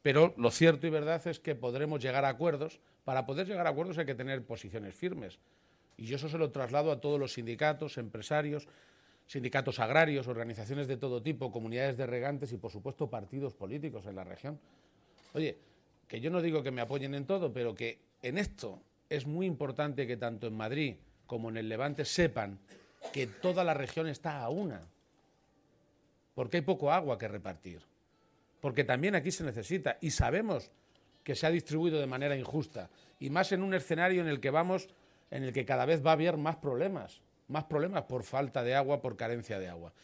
Pero lo cierto y verdad es que podremos llegar a acuerdos. Para poder llegar a acuerdos hay que tener posiciones firmes. Y yo eso se lo traslado a todos los sindicatos, empresarios, sindicatos agrarios, organizaciones de todo tipo, comunidades de regantes y, por supuesto, partidos políticos en la región. Oye, que yo no digo que me apoyen en todo, pero que en esto es muy importante que tanto en Madrid como en el Levante sepan que toda la región está a una, porque hay poco agua que repartir, porque también aquí se necesita y sabemos que se ha distribuido de manera injusta y más en un escenario en el que vamos, en el que cada vez va a haber más problemas por falta de agua, por carencia de agua.